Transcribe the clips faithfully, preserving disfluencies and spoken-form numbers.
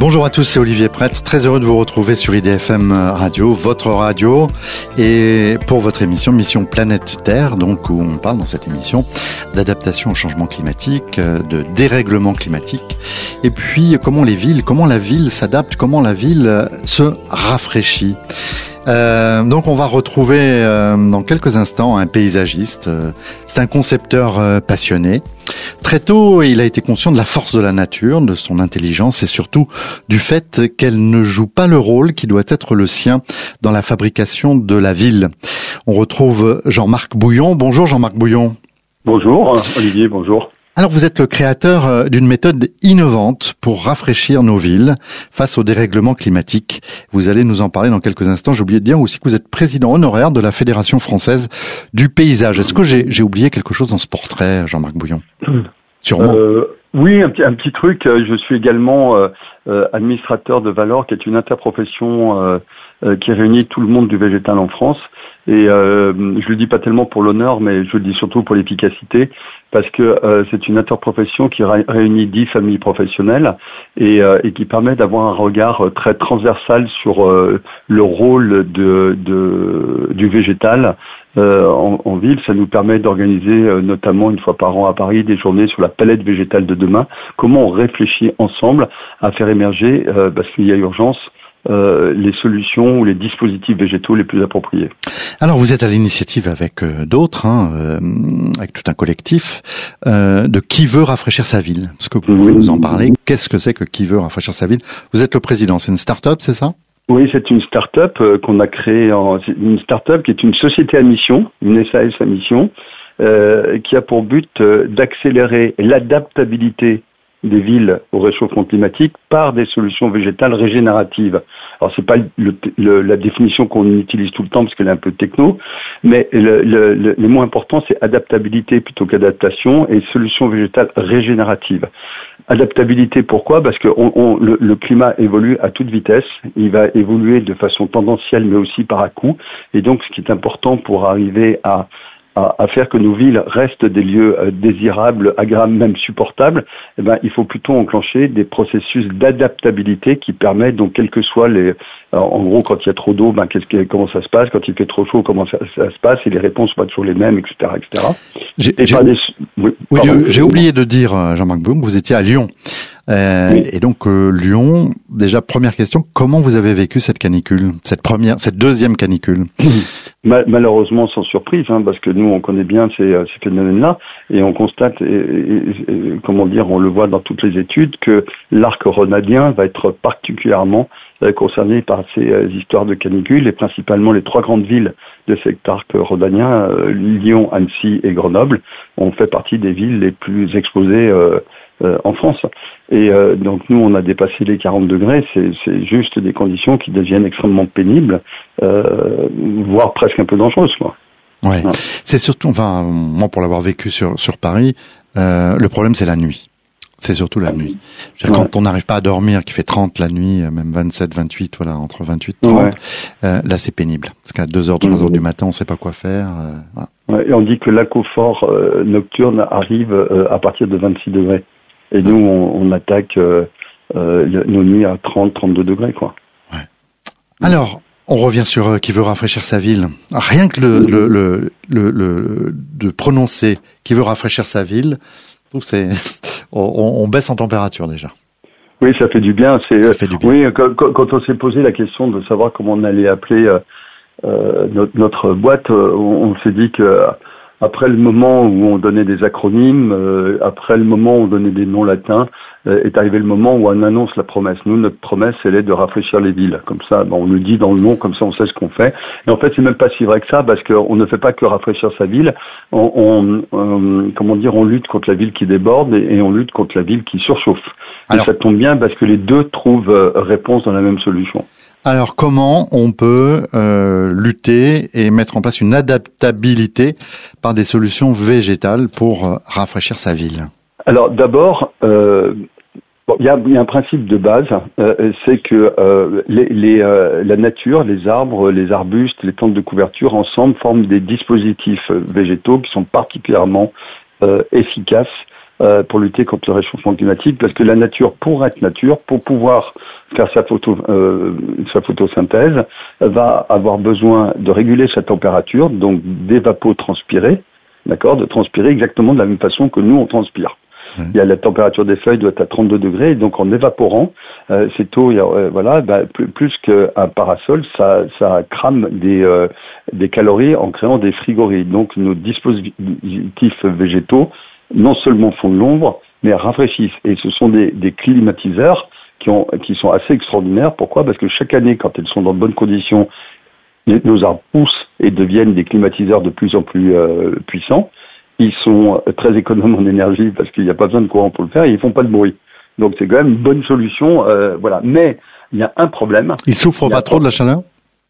Bonjour à tous, c'est Olivier Prêtre, très heureux de vous retrouver sur I D F M Radio, votre radio, et pour votre émission Mission Planète Terre, donc où on parle dans cette émission d'adaptation au changement climatique, de dérèglement climatique, et puis comment les villes, comment la ville s'adapte, comment la ville se rafraîchit. Euh, donc on va retrouver euh, dans quelques instants un paysagiste. Euh, c'est un concepteur euh, passionné. Très tôt, il a été conscient de la force de la nature, de son intelligence et surtout du fait qu'elle ne joue pas le rôle qui doit être le sien dans la fabrication de la ville. On retrouve Jean-Marc Bouillon. Bonjour Jean-Marc Bouillon. Bonjour Olivier, bonjour. Alors vous êtes le créateur d'une méthode innovante pour rafraîchir nos villes face au dérèglement climatique. Vous allez nous en parler dans quelques instants. J'ai oublié de dire aussi que vous êtes président honoraire de la Fédération française du paysage. Est-ce que j'ai, j'ai oublié quelque chose dans ce portrait, Jean-Marc Bouillon ? Sûrement. Euh, oui, un petit, un petit truc. Je suis également euh, euh, administrateur de Valor, qui est une interprofession euh, euh, qui réunit tout le monde du végétal en France. Et euh, je le dis pas tellement pour l'honneur, mais je le dis surtout pour l'efficacité, parce que euh, c'est une interprofession qui ré- réunit dix familles professionnelles et, euh, et qui permet d'avoir un regard très transversal sur euh, le rôle de, de du végétal euh, en, en ville. Ça nous permet d'organiser euh, notamment une fois par an à Paris des journées sur la palette végétale de demain. Comment on réfléchit ensemble à faire émerger, euh, parce qu'il y a urgence, Euh, les solutions ou les dispositifs végétaux les plus appropriés. Alors vous êtes à l'initiative avec euh, d'autres, hein, euh, avec tout un collectif, euh, de Qui veut rafraîchir sa ville. Est-ce que vous pouvez oui. nous en parler ? Qu'est-ce que c'est que Qui veut rafraîchir sa ville ? Vous êtes le président, c'est une start-up, c'est ça ? Oui, c'est une start-up euh, qu'on a créée, en, c'est une start-up qui est une société à mission, une S A S à mission, euh, qui a pour but euh, d'accélérer l'adaptabilité des villes au réchauffement climatique par des solutions végétales régénératives. Alors c'est pas le, le, la définition qu'on utilise tout le temps parce qu'elle est un peu techno, mais le, le, le, le mot important c'est adaptabilité plutôt qu'adaptation et solutions végétales régénératives. Adaptabilité pourquoi ? Parce que on, on, le, le climat évolue à toute vitesse, il va évoluer de façon tendancielle mais aussi par à-coups, et donc ce qui est important pour arriver à À, à faire que nos villes restent des lieux euh, désirables, agréables, même supportables, eh ben, il faut plutôt enclencher des processus d'adaptabilité qui permettent, donc, quels que soient les, alors, en gros, quand il y a trop d'eau, ben, qu'est-ce que, comment ça se passe, quand il fait trop chaud, comment ça, ça se passe, et les réponses sont pas toujours les mêmes, et cetera, et cetera. J'ai, et j'ai, des... oui, oui, pardon, j'ai oublié de dire, Jean-Marc Bouillon, que vous étiez à Lyon. Euh, oui. Et donc euh, Lyon, déjà première question, comment vous avez vécu cette canicule, cette première, cette deuxième canicule ? Mal, malheureusement sans surprise, hein, parce que nous on connaît bien ces, ces phénomènes-là et on constate, et, et, et, comment dire, on le voit dans toutes les études que l'arc rhônadien va être particulièrement euh, concerné par ces euh, histoires de canicule et principalement les trois grandes villes de cet arc rhodanien, euh, Lyon, Annecy et Grenoble, ont fait partie des villes les plus exposées euh, euh, en France. Et euh, donc nous, on a dépassé les quarante degrés. C'est, c'est juste des conditions qui deviennent extrêmement pénibles, euh, voire presque un peu dangereuses, quoi. Ouais. ouais. C'est surtout, enfin, moi pour l'avoir vécu sur sur Paris, euh, le problème c'est la nuit. C'est surtout la nuit. Ouais. Quand on n'arrive pas à dormir, qu'il fait trente la nuit, même vingt-sept, vingt-huit, voilà, entre vingt-huit et trente, ouais. euh, là c'est pénible. Parce qu'à deux heures, trois heures du matin, on sait pas quoi faire. Euh, voilà. Ouais, et on dit que l'aquaphore euh, nocturne arrive euh, à partir de vingt-six degrés. Et nous, on, on attaque euh, euh, nos nuits à trente, trente-deux degrés, quoi. Ouais. Alors, on revient sur euh, Qui veut rafraîchir sa ville. Rien que le, le, le, le, le de prononcer Qui veut rafraîchir sa ville, c'est on, on baisse en température déjà. Oui, ça fait du bien. C'est ça fait du bien. Oui, quand, quand on s'est posé la question de savoir comment on allait appeler euh, euh, notre, notre boîte, euh, on, on s'est dit que après le moment où on donnait des acronymes, euh, après le moment où on donnait des noms latins, euh, est arrivé le moment où on annonce la promesse. Nous, notre promesse, elle est de rafraîchir les villes. Comme ça, ben, on le dit dans le nom, comme ça on sait ce qu'on fait. Et en fait, c'est même pas si vrai que ça, parce qu'on ne fait pas que rafraîchir sa ville. On, on, on comment dire, on lutte contre la ville qui déborde et, et on lutte contre la ville qui surchauffe. Alors, et ça tombe bien parce que les deux trouvent euh, réponse dans la même solution. Alors, comment on peut euh, lutter et mettre en place une adaptabilité par des solutions végétales pour euh, rafraîchir sa ville ? Alors, d'abord, euh, bon, il y a, y a un principe de base, euh, c'est que euh, les, les, euh, la nature, les arbres, les arbustes, les plantes de couverture, ensemble, forment des dispositifs végétaux qui sont particulièrement euh, efficaces euh, pour lutter contre le réchauffement climatique, parce que la nature, pour être nature, pour pouvoir faire sa photo, euh, sa photosynthèse, va avoir besoin de réguler sa température, donc d'évapotranspirer, d'accord, de transpirer exactement de la même façon que nous on transpire. Mmh. Il y a la température des feuilles doit être à trente-deux degrés, et donc en évaporant, euh, cette eau, euh, voilà, bah, plus, plus qu'un parasol, ça, ça crame des, euh, des calories en créant des frigories. Donc nos dispositifs végétaux non seulement font de l'ombre, mais rafraîchissent. Et ce sont des, des climatiseurs qui, ont, qui sont assez extraordinaires. Pourquoi ? Parce que chaque année, quand elles sont dans de bonnes conditions, nos arbres poussent et deviennent des climatiseurs de plus en plus euh, puissants. Ils sont très économes en énergie parce qu'il n'y a pas besoin de courant pour le faire et ils font pas de bruit. Donc c'est quand même une bonne solution, euh, voilà. Mais il y a un problème. Ils souffrent pas trop de la chaleur ? Pardon ?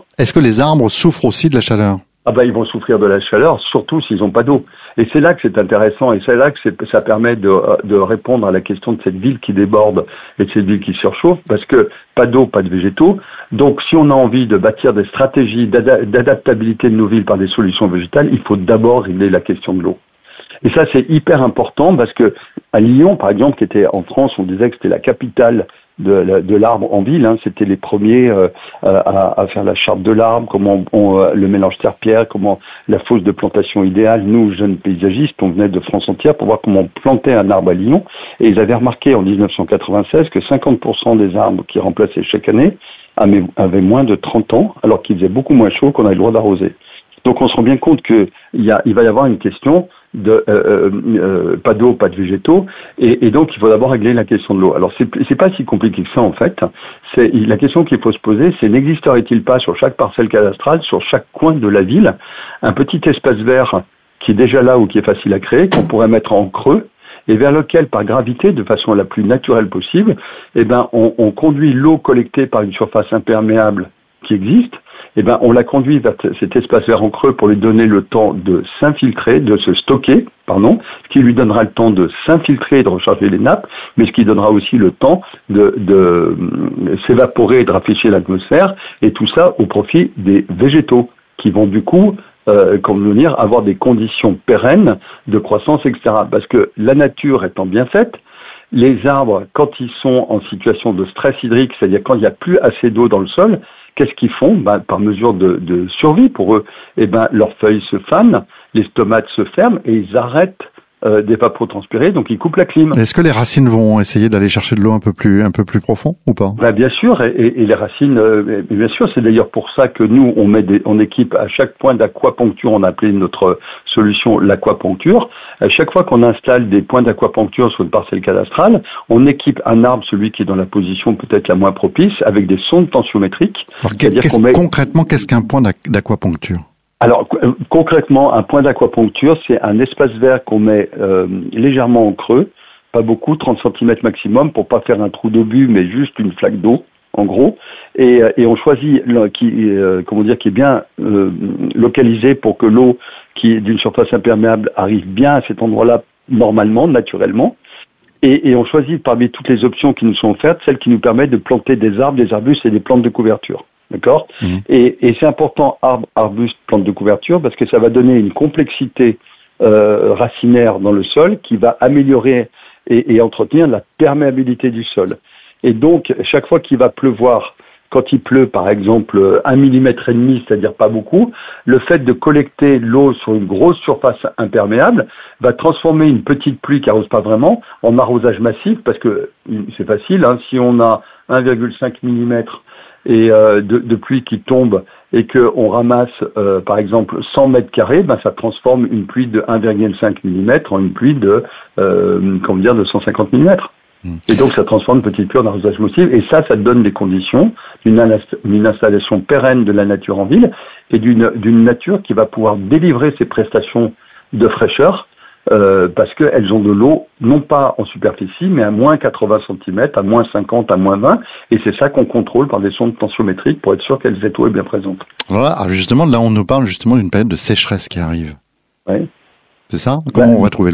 Est-ce que les arbres souffrent aussi de la chaleur ? Ah ben ils vont souffrir de la chaleur, surtout s'ils n'ont pas d'eau. Et c'est là que c'est intéressant, et c'est là que c'est, ça permet de, de répondre à la question de cette ville qui déborde et de cette ville qui surchauffe, parce que pas d'eau, pas de végétaux. Donc si on a envie de bâtir des stratégies d'adaptabilité de nos villes par des solutions végétales, il faut d'abord régler la question de l'eau. Et ça c'est hyper important, parce que à Lyon, par exemple, qui était en France, on disait que c'était la capitale de, de l'arbre en ville, hein, c'était les premiers euh, à, à faire la charte de l'arbre, comment on, on, le mélange terre-pierre, comment la fosse de plantation idéale. Nous, jeunes paysagistes, on venait de France entière pour voir comment on plantait un arbre à Lyon, et ils avaient remarqué en dix-neuf cent quatre-vingt-seize que cinquante pour cent des arbres qui remplaçaient chaque année avaient moins de trente ans, alors qu'il faisait beaucoup moins chaud qu'on avait le droit d'arroser. Donc on se rend bien compte que il, y a, il va y avoir une question de euh, euh, pas d'eau, pas de végétaux, et, et donc il faut d'abord régler la question de l'eau. Alors c'est, c'est pas si compliqué que ça en fait. C'est la question qu'il faut se poser, c'est n'existerait-il pas sur chaque parcelle cadastrale, sur chaque coin de la ville, un petit espace vert qui est déjà là ou qui est facile à créer, qu'on pourrait mettre en creux, et vers lequel, par gravité, de façon la plus naturelle possible, eh ben on, on conduit l'eau collectée par une surface imperméable qui existe. Eh ben, on la conduit vers cet espace vert en creux pour lui donner le temps de s'infiltrer, de se stocker, pardon, ce qui lui donnera le temps de s'infiltrer et de recharger les nappes, mais ce qui donnera aussi le temps de, de s'évaporer et de rafraîchir l'atmosphère, et tout ça au profit des végétaux, qui vont du coup, euh, comme dire, avoir des conditions pérennes de croissance, et cetera. Parce que la nature étant bien faite, les arbres, quand ils sont en situation de stress hydrique, c'est-à-dire quand il n'y a plus assez d'eau dans le sol, qu'est-ce qu'ils font ? Ben, par mesure de, de survie pour eux, eh ben, leurs feuilles se fanent, les stomates se ferment et ils arrêtent euh, d'évapotranspirer, donc ils coupent la clim. Est-ce que les racines vont essayer d'aller chercher de l'eau un peu plus un peu plus profond ou pas ? Ben, bien sûr, et, et, et les racines, euh, bien sûr, c'est d'ailleurs pour ça que nous on met des, on équipe à chaque point d'aquaponcture, on a appelé notre solution l'aquaponcture. À chaque fois qu'on installe des points d'aquaponcture sur une parcelle cadastrale, on équipe un arbre, celui qui est dans la position peut-être la moins propice, avec des sondes tensiométriques. Alors, c'est-à-dire qu'est-ce, qu'on met... concrètement, qu'est-ce qu'un point d'aquaponcture ? Alors euh, concrètement, un point d'aquaponcture, c'est un espace vert qu'on met euh, légèrement en creux, pas beaucoup, trente centimètres maximum, pour pas faire un trou d'obus, mais juste une flaque d'eau, en gros. Et, et on choisit le, qui, euh, comment dire, qui est bien euh, localisé pour que l'eau qui est d'une surface imperméable arrive bien à cet endroit-là normalement, naturellement. Et, et on choisit parmi toutes les options qui nous sont offertes, celles qui nous permettent de planter des arbres, des arbustes et des plantes de couverture. D'accord ? Mmh. Et, et c'est important, arbre, arbuste, plante de couverture, parce que ça va donner une complexité euh, racinaire dans le sol qui va améliorer et, et entretenir la perméabilité du sol. Et donc, chaque fois qu'il va pleuvoir, quand il pleut, par exemple, un millimètre et demi, c'est-à-dire pas beaucoup, le fait de collecter l'eau sur une grosse surface imperméable va transformer une petite pluie qui arrose pas vraiment en arrosage massif, parce que c'est facile, hein, si on a un virgule cinq millimètres et euh, de, de pluie qui tombe et que on ramasse euh, par exemple cent mètres carrés, ben ça transforme une pluie de un virgule cinq millimètres en une pluie de euh, comment dire de cent cinquante millimètres. Mmh. Et donc ça transforme une petite pluie en arrosage massif, et ça, ça donne des conditions d'une une installation pérenne de la nature en ville et d'une d'une nature qui va pouvoir délivrer ses prestations de fraîcheur. Euh, parce qu'elles ont de l'eau, non pas en superficie, mais à moins quatre-vingts centimètres, à moins cinquante, à moins vingt, et c'est ça qu'on contrôle par des sondes tensiométriques pour être sûr que cette eau est bien présente. Voilà, alors justement, là on nous parle justement d'une période de sécheresse qui arrive. Oui. C'est ça ? Comment ben, on va trouver l'eau ?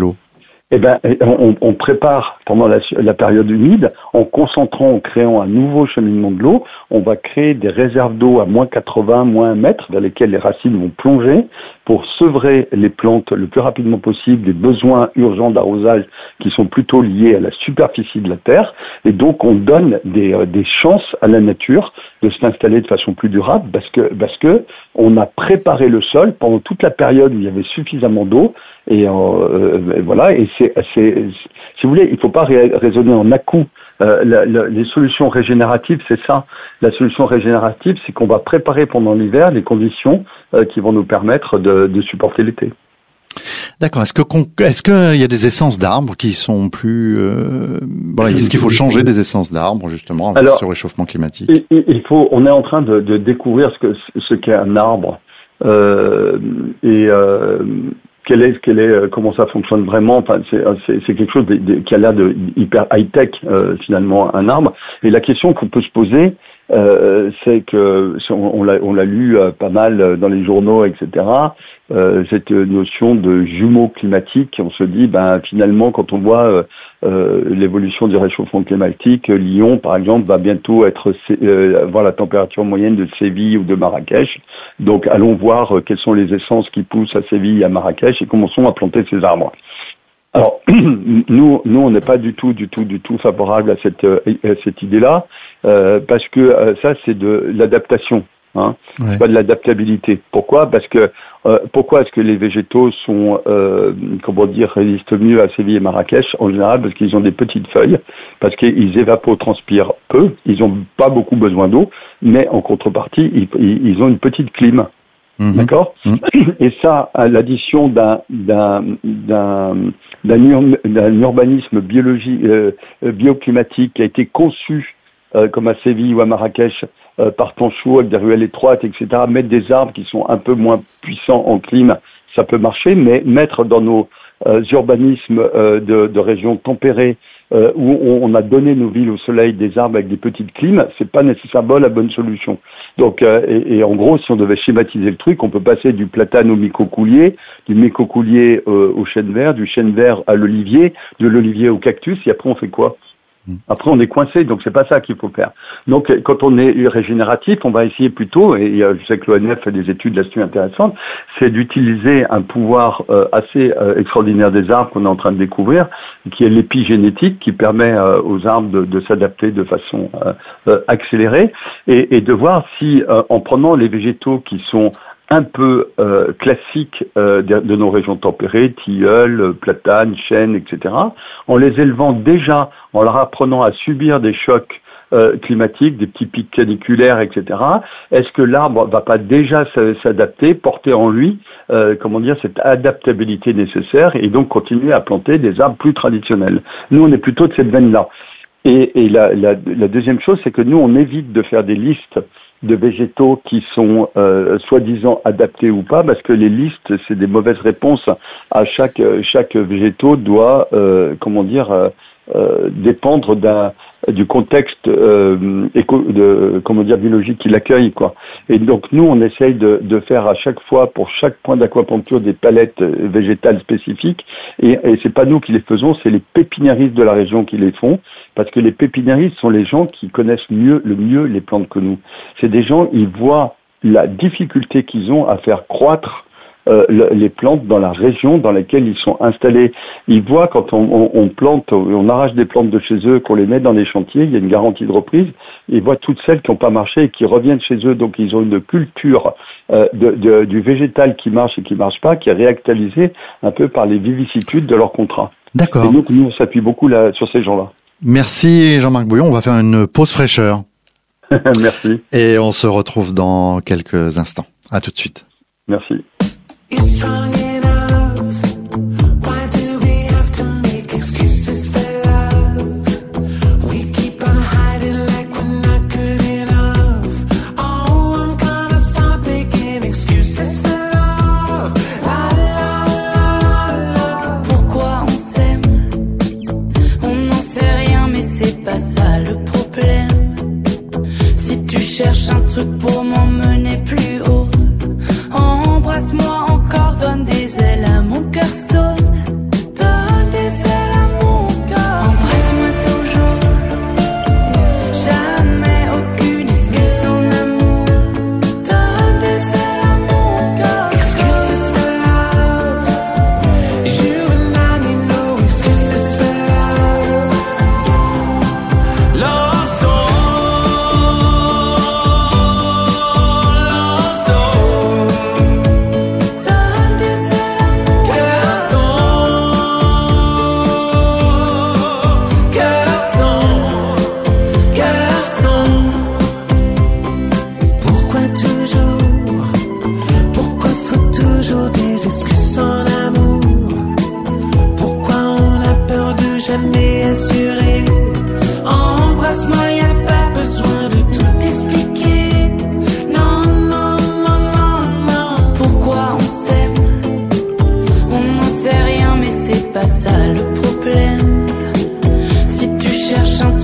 Eh ben, on, on prépare pendant la, la période humide, en concentrant, en créant un nouveau cheminement de l'eau, on va créer des réserves d'eau à moins quatre-vingts, moins un mètre, dans lesquelles les racines vont plonger pour sevrer les plantes le plus rapidement possible des besoins urgents d'arrosage qui sont plutôt liés à la superficie de la terre. Et donc, on donne des, des chances à la nature de s'installer de façon plus durable parce que, parce que on a préparé le sol pendant toute la période où il y avait suffisamment d'eau. Et, euh, et voilà, et c'est, c'est, si vous voulez, il ne faut pas ré- raisonner en à-coup. Euh, la, la, les solutions régénératives, c'est ça. La solution régénérative, c'est qu'on va préparer pendant l'hiver les conditions euh, qui vont nous permettre de, de supporter l'été. D'accord. Est-ce que est-ce qu'il y a des essences d'arbres qui sont plus euh, voilà, est-ce qu'il faut changer des essences d'arbres justement avec Alors, ce réchauffement climatique? il, il faut. On est en train de, de découvrir ce que ce qu'est un arbre euh, et euh, Quel est, quel est, comment ça fonctionne vraiment. Enfin, c'est, c'est, c'est quelque chose de, de, qui a l'air de hyper high-tech, euh, finalement, un arbre. Et la question qu'on peut se poser, euh, c'est que, on, on, l'a, on l'a lu euh, pas mal dans les journaux, et cetera, euh, cette notion de jumeaux climatiques. On se dit, ben, finalement, quand on voit euh, euh, l'évolution du réchauffement climatique, Lyon, par exemple, va bientôt être euh, avoir la température moyenne de Séville ou de Marrakech. Donc, allons voir euh, quelles sont les essences qui poussent à Séville et à Marrakech et commençons à planter ces arbres. Alors, nous, nous, on n'est pas du tout, du tout, du tout favorable à cette, euh, à cette idée-là, euh, parce que euh, ça, c'est de l'adaptation. Hein, ouais. C'est pas de l'adaptabilité. Pourquoi? Parce que euh, pourquoi est-ce que les végétaux sont, euh, comment dire, résistent mieux à Séville et Marrakech? En général, parce qu'ils ont des petites feuilles, parce qu'ils évapotranspirent peu, ils ont pas beaucoup besoin d'eau, mais en contrepartie, ils, ils ont une petite clim. Mmh. D'accord? Mmh. Et ça, à l'addition d'un d'un d'un d'un, d'un urbanisme biologique, euh, bioclimatique qui a été conçu euh, comme à Séville ou à Marrakech, Euh, par temps chaud, avec des ruelles étroites, et cetera, mettre des arbres qui sont un peu moins puissants en clim, ça peut marcher, mais mettre dans nos euh, urbanismes euh, de, de régions tempérées, euh, où on, on a donné nos villes au soleil des arbres avec des petites clims, c'est pas nécessairement la bonne solution. Donc, euh, et, et en gros, si on devait schématiser le truc, on peut passer du platane au micocoulier, du micocoulier euh, au chêne vert, du chêne vert à l'olivier, de l'olivier au cactus, et après on fait quoi? Après, on est coincé, donc c'est pas ça qu'il faut faire. Donc, quand on est régénératif, on va essayer plutôt, et je sais que l'O N F fait des études là-dessus intéressantes, c'est d'utiliser un pouvoir euh, assez euh, extraordinaire des arbres qu'on est en train de découvrir, qui est l'épigénétique, qui permet euh, aux arbres de, de s'adapter de façon euh, euh, accélérée, et, et de voir si, euh, en prenant les végétaux qui sont un peu euh, classiques euh, de, de nos régions tempérées, tilleul, platane, chêne, et cetera, en les élevant déjà, en leur apprenant à subir des chocs euh, climatiques, des petits pics caniculaires, et cetera, est-ce que l'arbre va pas déjà s'adapter, porter en lui, euh, comment dire, cette adaptabilité nécessaire, et donc continuer à planter des arbres plus traditionnels? Nous, on est plutôt de cette veine-là. Et, et la, la, la deuxième chose, c'est que nous, on évite de faire des listes de végétaux qui sont euh, soi-disant adaptés ou pas, parce que les listes, c'est des mauvaises réponses à chaque chaque végétaux doit, euh, comment dire, euh, euh, dépendre d'un du contexte euh, éco, de, comment dire, biologique qui l'accueille, quoi. Et donc nous, on essaye de, de faire à chaque fois, pour chaque point d'aquapuncture, des palettes végétales spécifiques. Et, et c'est pas nous qui les faisons, c'est les pépiniéristes de la région qui les font, parce que les pépiniéristes sont les gens qui connaissent mieux, le mieux les plantes que nous. C'est des gens, ils voient la difficulté qu'ils ont à faire croître Euh, le, les plantes dans la région dans laquelle ils sont installés. Ils voient quand on, on, on plante, on arrache des plantes de chez eux, qu'on les met dans les chantiers, il y a une garantie de reprise. Ils voient toutes celles qui n'ont pas marché et qui reviennent chez eux. Donc ils ont une culture euh, de, de, du végétal qui marche et qui marche pas, qui est réactualisée un peu par les vicissitudes de leur contrat. D'accord. Et donc nous on s'appuie beaucoup là, sur ces gens-là. Merci Jean-Marc Bouillon. On va faire une pause fraîcheur. Merci. Et on se retrouve dans quelques instants. À tout de suite. Merci. You're strong enough. Why do we have to make excuses for love? We keep on hiding like we're not good enough. Oh, I'm gonna stop making excuses for love. La la la la. Pourquoi on s'aime? On n'en sait rien, mais c'est pas ça le problème. Si tu cherches un truc pour m'emmener plus haut, embrasse-moi encore, donne des ailes à mon cœur stone. Donne des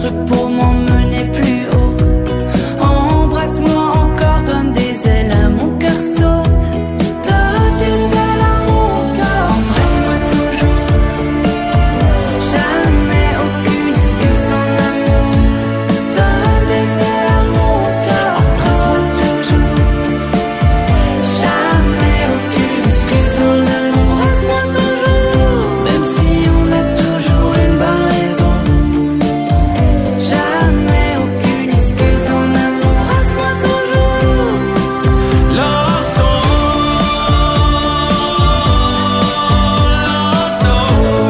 truc pour m'emmener plus haut. Embrasse-moi encore, donne des ailes à mon cœur stone. Donne des ailes à mon cœur. Embrasse-moi toujours. Jamais aucune excuse en amour. Donne des ailes à mon cœur. Embrasse-moi toujours. Jamais aucune excuse en amour. Embrasse-moi toujours. Même si on a toujours une bonne raison. Jamais aucune excuse en amour. Embrasse-moi toujours. Lost all, lost all,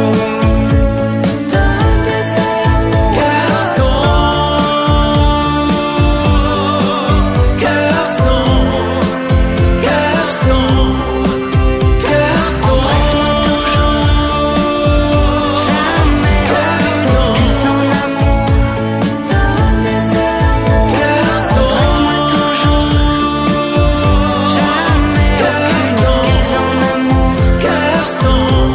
Donne des ailes à mon cœur. cœur sombre, cœur sombre, cœur sombre, Jamais aucune excuse en amour. Donne des ailes à mon cœur. Embrasse-moi toujours. Jamais aucune excuse en amour. cœur sombre.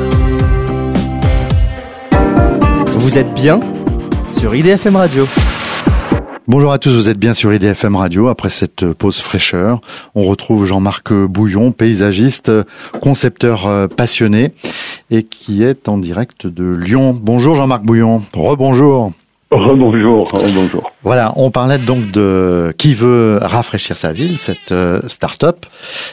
Vous êtes bien sur I D F M Radio. Bonjour à tous, vous êtes bien sur I D F M Radio. Après cette pause fraîcheur, on retrouve Jean-Marc Bouillon, paysagiste, concepteur euh, passionné et qui est en direct de Lyon. Bonjour Jean-Marc Bouillon, rebonjour. Rebonjour, rebonjour. Voilà, on parlait donc de qui veut rafraîchir sa ville, cette euh, start-up.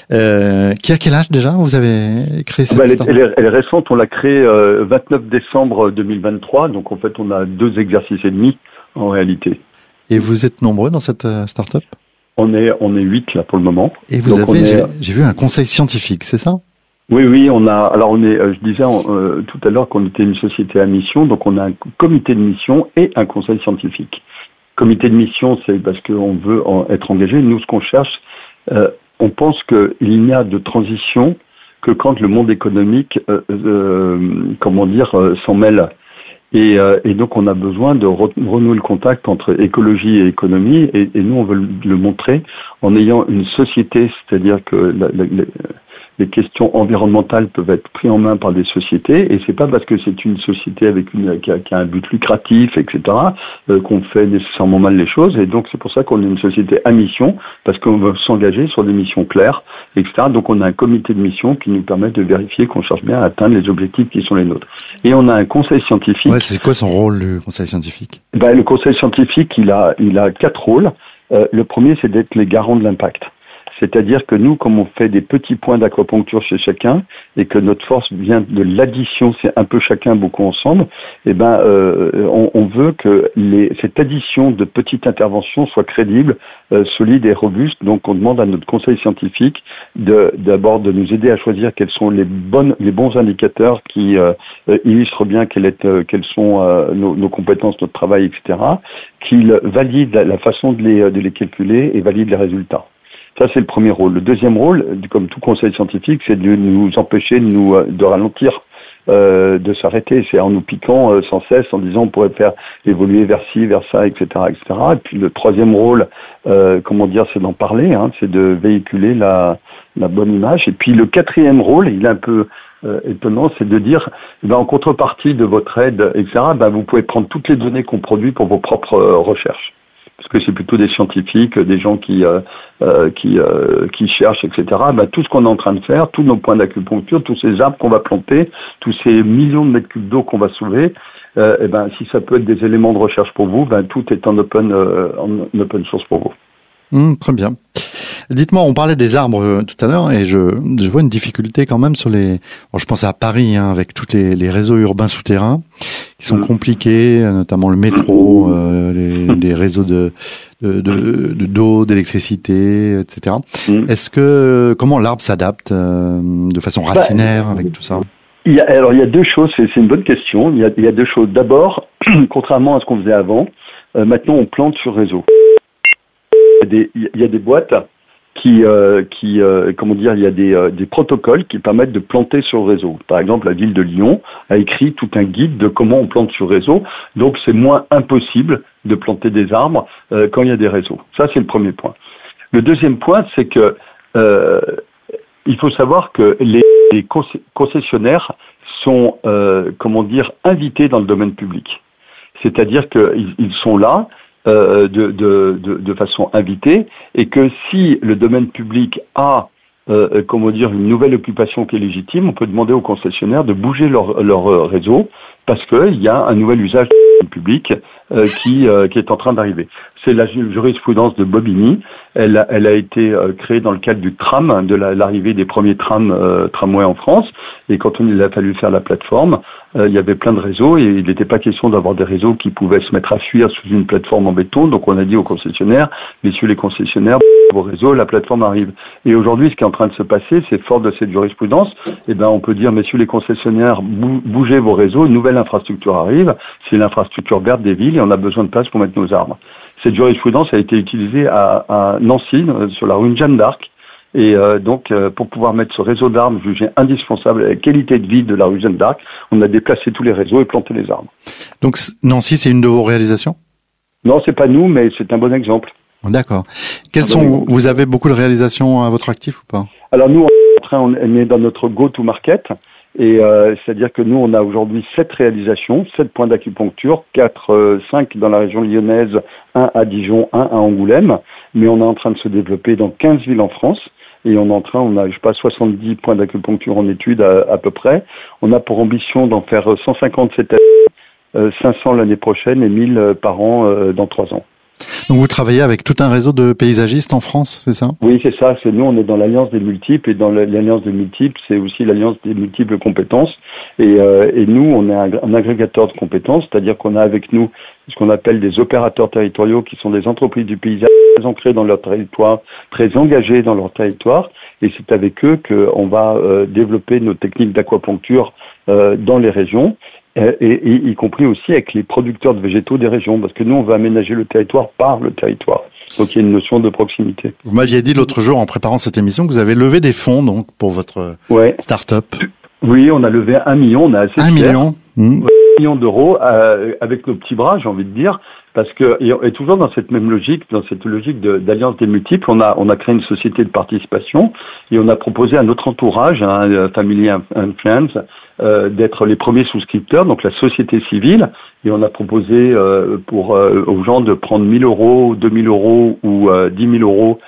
Euh, qui a quel âge déjà vous avez créé cette Bah, elle, est, start-up? elle, est, elle est récente, on l'a créée euh, vingt-neuf décembre deux mille vingt-trois, donc en fait on a deux exercices et demi en réalité. Et vous êtes nombreux dans cette euh, start-up? On est on est huit là pour le moment. Et vous Donc, on avez, est- j'ai, j'ai vu un conseil scientifique, c'est ça? Oui, oui, on a. Alors, on est. euh, je disais euh, tout à l'heure qu'on était une société à mission, donc on a un comité de mission et un conseil scientifique. Comité de mission, c'est parce qu'on veut en être engagé. Nous, ce qu'on cherche, euh, on pense qu'il n'y a de transition que quand le monde économique, euh, euh, comment dire, euh, s'en mêle. Et, euh, et donc, on a besoin de re- renouer le contact entre écologie et économie. Et, et nous, on veut le, le montrer en ayant une société, c'est-à-dire que la, la, la, les questions environnementales peuvent être prises en main par des sociétés, et c'est pas parce que c'est une société avec une qui a, qui a un but lucratif, et cetera, euh, qu'on fait nécessairement mal les choses. Et donc c'est pour ça qu'on est une société à mission, parce qu'on veut s'engager sur des missions claires, et cetera. Donc on a un comité de mission qui nous permet de vérifier qu'on cherche bien à atteindre les objectifs qui sont les nôtres. Et on a un conseil scientifique. Ouais, c'est quoi son rôle, le conseil scientifique? Ben, le conseil scientifique, il a, il a quatre rôles. Euh, le premier, c'est d'être les garants de l'impact. C'est-à-dire que nous, comme on fait des petits points d'acupuncture chez chacun, et que notre force vient de l'addition, c'est un peu chacun, beaucoup ensemble, eh ben, euh, on, on veut que les, cette addition de petites interventions soit crédible, euh, solide et robuste. Donc, on demande à notre conseil scientifique de, d'abord de nous aider à choisir quels sont les bonnes, les bons indicateurs qui euh, illustrent bien quelles, est, euh, quelles sont euh, nos, nos compétences, notre travail, et cetera, qu'il valide la, la façon de les, de les calculer et valide les résultats. Ça, c'est le premier rôle. Le deuxième rôle, comme tout conseil scientifique, c'est de nous empêcher de nous de ralentir, euh, de s'arrêter. C'est en nous piquant euh, sans cesse, en disant on pourrait faire évoluer vers ci, vers ça, et cetera, et cetera. Et puis le troisième rôle, euh, comment dire, c'est d'en parler, hein, c'est de véhiculer la, la bonne image. Et puis le quatrième rôle, il est un peu euh, étonnant, c'est de dire, ben, en contrepartie de votre aide, et cetera, ben, vous pouvez prendre toutes les données qu'on produit pour vos propres euh, recherches. Parce que c'est plutôt des scientifiques, des gens qui euh, euh, qui euh, qui cherchent, et cetera. Ben, tout ce qu'on est en train de faire, tous nos points d'acupuncture, tous ces arbres qu'on va planter, tous ces millions de mètres cubes d'eau qu'on va sauver, euh, et ben si ça peut être des éléments de recherche pour vous, ben tout est en open euh, en open source pour vous. Mmh, très bien. Dites-moi, on parlait des arbres euh, tout à l'heure et je, je vois une difficulté quand même sur les... Bon, je pense à Paris, hein, avec tous les, les réseaux urbains souterrains qui sont mmh. compliqués, notamment le métro, euh, les, les réseaux de, de, de, de d'eau, d'électricité, et cetera. Mmh. Est-ce que comment l'arbre s'adapte euh, de façon racinaire bah, avec tout ça? Il y a, alors il y a deux choses, c'est, c'est une bonne question. Il y a, il y a deux choses. D'abord, contrairement à ce qu'on faisait avant, euh, maintenant on plante sur réseau. Il y a des, il y a des boîtes qui, euh, qui euh, comment dire, il y a des, euh, des protocoles qui permettent de planter sur réseau. Par exemple, la ville de Lyon a écrit tout un guide de comment on plante sur réseau. Donc, c'est moins impossible de planter des arbres euh, quand il y a des réseaux. Ça, c'est le premier point. Le deuxième point, c'est que euh, il faut savoir que les, les concessionnaires sont, euh, comment dire, invités dans le domaine public. C'est-à-dire qu'ils ils sont là euh, de, de, de, de façon invitée, et que si le domaine public a, euh, comment dire, une nouvelle occupation qui est légitime, on peut demander aux concessionnaires de bouger leur, leur réseau, parce qu'il y a un nouvel usage du public euh, qui, euh, qui est en train d'arriver. C'est la jurisprudence de Bobigny. Elle, elle a été euh, créée dans le cadre du tram, de la, l'arrivée des premiers trams euh, tramways en France. Et quand on, il a fallu faire la plateforme, euh, il y avait plein de réseaux et il n'était pas question d'avoir des réseaux qui pouvaient se mettre à fuir sous une plateforme en béton. Donc on a dit aux concessionnaires, messieurs les concessionnaires, vos réseaux, la plateforme arrive. Et aujourd'hui, ce qui est en train de se passer, c'est fort de cette jurisprudence, eh ben, on peut dire, messieurs les concessionnaires, bou- bougez vos réseaux, une nouvelle infrastructure arrive, c'est l'infrastructure verte des villes et on a besoin de place pour mettre nos arbres. Cette jurisprudence a été utilisée à, à Nancy, sur la rue Jeanne d'Arc. Et euh, donc, euh, pour pouvoir mettre ce réseau d'arbres jugé indispensable à la qualité de vie de la rue Jeanne d'Arc, on a déplacé tous les réseaux et planté les arbres. Donc Nancy, c'est une de vos réalisations ? Non, c'est pas nous, mais c'est un bon exemple. D'accord. Quels sont, bon vous avez beaucoup de réalisations à votre actif ou pas ? Alors nous, on est, en train, on est dans notre go-to-market. Et euh, c'est-à-dire que nous, on a aujourd'hui sept réalisations, sept points d'acupuncture, quatre, euh, cinq dans la région lyonnaise, un à Dijon, un à Angoulême. Mais on est en train de se développer dans quinze villes en France. Et on est en train, on a, je sais pas, soixante-dix points d'acupuncture en études à, à peu près. On a pour ambition d'en faire cent cinquante cette année, euh, cinq cents l'année prochaine et mille par an euh, dans trois ans. Donc vous travaillez avec tout un réseau de paysagistes en France, c'est ça ? Oui, c'est ça. C'est nous, on est dans l'alliance des multiples, et dans l'alliance des multiples, c'est aussi l'alliance des multiples compétences. Et, euh, et nous, on est un, un agrégateur de compétences, c'est-à-dire qu'on a avec nous ce qu'on appelle des opérateurs territoriaux, qui sont des entreprises du paysage très ancrées dans leur territoire, très engagées dans leur territoire. Et c'est avec eux qu'on va euh, développer nos techniques d'aquapuncture euh, dans les régions. Et, et, y compris aussi avec les producteurs de végétaux des régions, parce que nous, on va aménager le territoire par le territoire. Donc, il y a une notion de proximité. Vous m'aviez dit l'autre jour, en préparant cette émission, que vous avez levé des fonds donc pour votre ouais. start-up. Oui, on a levé un million, on a assez Un million mmh. Un million d'euros euh, avec nos petits bras, j'ai envie de dire, parce que, et, et toujours dans cette même logique, dans cette logique de, d'alliance des multiples, on a, on a créé une société de participation et on a proposé à notre entourage, hein, Family and Friends, Euh, d'être les premiers souscripteurs, donc la société civile, et on a proposé euh, pour euh, aux gens de prendre mille euros, deux mille euros ou euh, dix mille euros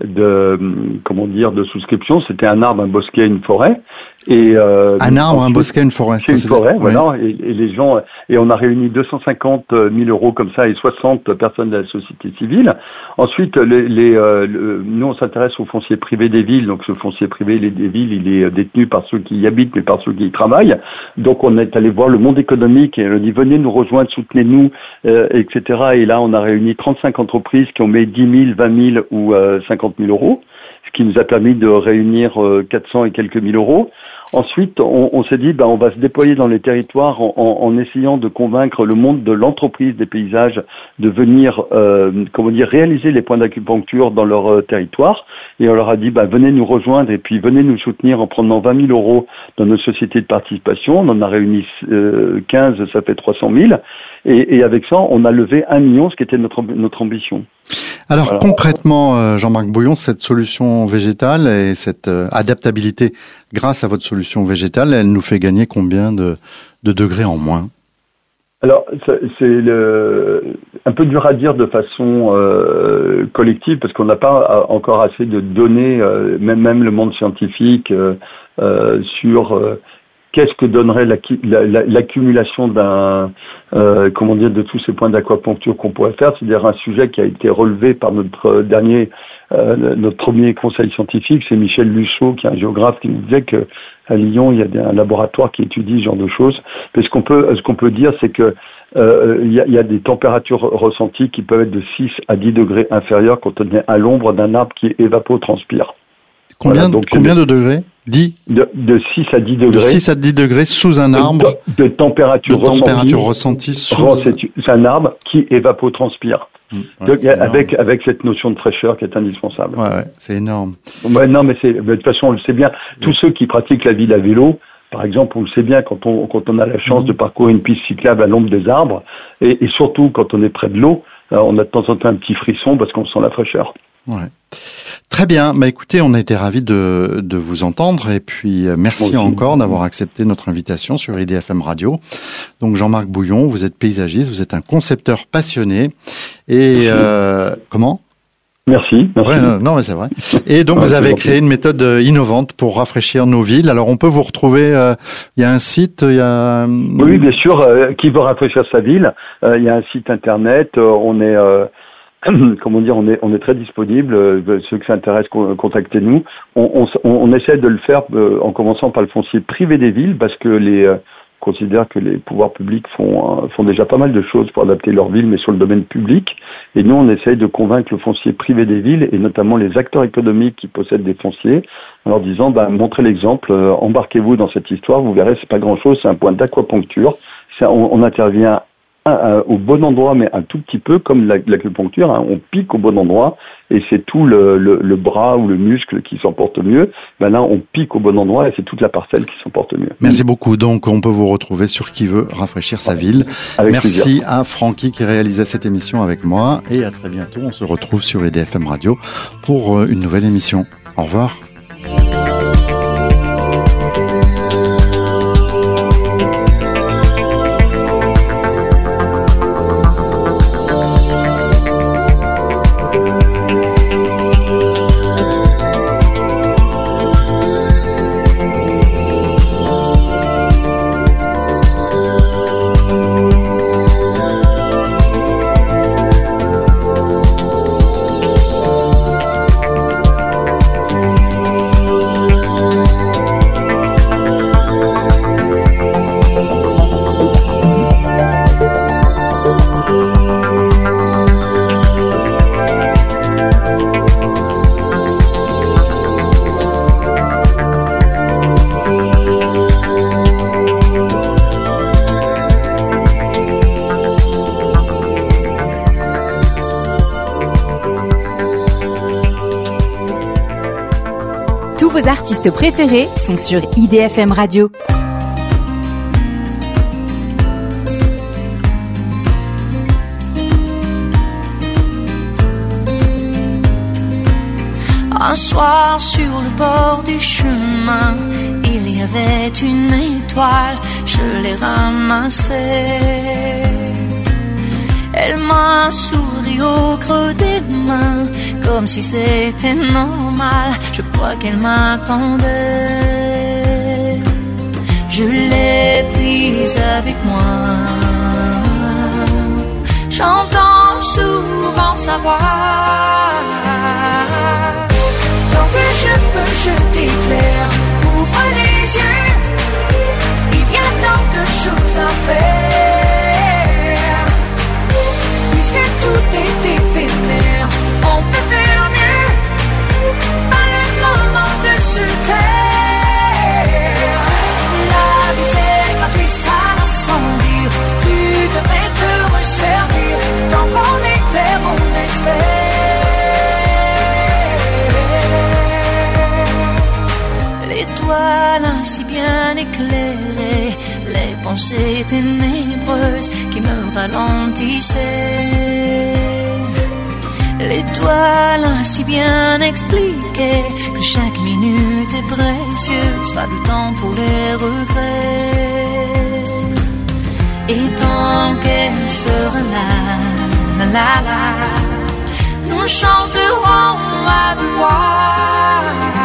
de comment dire de souscription. C'était un arbre, un bosquet, une forêt. Et euh, un arbre, ensuite, un bosquet, une forêt. C'est une forêt, oui. Voilà. Et, et les gens et on a réuni deux cent cinquante mille euros comme ça et soixante personnes de la société civile. Ensuite, les, les euh, le, nous on s'intéresse au foncier privé des villes. Donc ce foncier privé des villes, il est détenu par ceux qui y habitent, mais par ceux qui y travaillent. Donc on est allé voir le monde économique et on a dit venez nous rejoindre, soutenez-nous, euh, et cetera. Et là on a réuni trente-cinq entreprises qui ont mis dix mille, vingt mille ou euh, cinquante mille euros, ce qui nous a permis de réunir euh, quatre cents et quelques mille euros. Ensuite, on, on s'est dit, ben, on va se déployer dans les territoires en, en, en essayant de convaincre le monde de l'entreprise des paysages de venir, euh, comment dire, réaliser les points d'acupuncture dans leur euh, territoire. Et on leur a dit, ben, venez nous rejoindre et puis venez nous soutenir en prenant vingt mille euros dans nos sociétés de participation. On en a réuni euh, quinze, ça fait trois cent mille. Et, et avec ça, on a levé un million, ce qui était notre, notre ambition. Alors voilà. Concrètement, Jean-Marc Bouillon, cette solution végétale et cette euh, adaptabilité grâce à votre solution végétale, elle nous fait gagner combien de, de degrés en moins ? Alors, c'est le, un peu dur à dire de façon euh, collective parce qu'on n'a pas encore assez de données, euh, même, même le monde scientifique, euh, euh, sur... Euh, qu'est-ce que donnerait l'accumulation d'un, euh, comment dire, de tous ces points d'aquapuncture qu'on pourrait faire? C'est-à-dire un sujet qui a été relevé par notre dernier, euh, notre premier conseil scientifique, c'est Michel Luchot, qui est un géographe, qui nous disait que à Lyon, il y a des, un laboratoire qui étudie ce genre de choses. Mais ce qu'on peut, ce qu'on peut dire, c'est que euh, il y a, il y a des températures ressenties qui peuvent être de six à dix degrés inférieures quand on est à l'ombre d'un arbre qui évapotranspire. Combien, voilà, donc, combien de degrés? dix de, de six à dix degrés. De six à dix degrés sous un arbre. De, de température, de température ressentie sous. C'est un arbre qui évapotranspire. Mmh, ouais, donc, avec, avec cette notion de fraîcheur qui est indispensable. Ouais, ouais, c'est énorme. Ouais, non, mais c'est, de toute façon, on le sait bien. Tous ceux qui pratiquent la ville à vélo, par exemple, on le sait bien quand on, quand on a la chance mmh. de parcourir une piste cyclable à l'ombre des arbres, et, et surtout quand on est près de l'eau, on a de temps en temps un petit frisson parce qu'on sent la fraîcheur. Ouais. Très bien. Bah, écoutez, on a été ravis de, de vous entendre et puis euh, merci Bon, encore d'avoir accepté notre invitation sur I D F M Radio. Donc Jean-Marc Bouillon, vous êtes paysagiste, vous êtes un concepteur passionné et euh, comment ? Merci. merci. Ouais, non, non, mais c'est vrai. Et donc Ouais, vous avez c'est créé une méthode euh, innovante pour rafraîchir nos villes. Alors on peut vous retrouver. euh, Il y a un site, il y a. Oui, bien sûr. euh, qui veut rafraîchir sa ville, euh, il y a un site internet. euh, on est, euh, comment dire, on est, on est très disponible. euh, ceux que ça intéresse, con- contactez-nous. On, on, s- on, on essaie de le faire euh, en commençant par le foncier privé des villes, parce que les euh, considère que les pouvoirs publics font euh, font déjà pas mal de choses pour adapter leur ville, mais sur le domaine public. Et nous, on essaye de convaincre le foncier privé des villes, et notamment les acteurs économiques qui possèdent des fonciers, en leur disant, bah, montrez l'exemple, euh, embarquez-vous dans cette histoire, vous verrez, c'est pas grand-chose, c'est un point d'aquaponcture. Ça, on, on intervient à, à, au bon endroit, mais un tout petit peu, comme la- l'acupuncture, hein, on pique au bon endroit, et c'est tout le, le, le bras ou le muscle qui s'en porte mieux. Ben là, on pique au bon endroit, et c'est toute la parcelle qui s'en porte mieux. Merci beaucoup. Donc on peut vous retrouver sur Qui veut rafraîchir sa ville. Avec Merci plaisir. à Francky qui réalisait cette émission avec moi et à très bientôt. On se retrouve sur I D F M Radio pour euh, une nouvelle émission. Au revoir. Tous vos artistes préférés sont sur I D F M Radio. Un soir sur le bord du chemin, il y avait une étoile, je l'ai ramassée. Elle m'a souri au creux des mains, comme si c'était normal, je crois qu'elle m'attendait. Je l'ai prise avec moi, j'entends souvent sa voix. Tant que je peux, je t'éclaire, ouvre les yeux, il y a tant de choses à faire. Puisque tout est éphémère, on peut faire mieux, pas le moment de se taire. La vie c'est gratuit, ça va sans dire, tu devrais te resservir, tant qu'on est clair, on espère. L'étoile ainsi bien éclairée, les pensées ténébreuses qui me ralentissaient. L'étoile ainsi bien expliquée que chaque minute est précieuse, pas de temps pour les regrets. Et tant qu'elle sera là, la la la, nous chanterons à deux voix.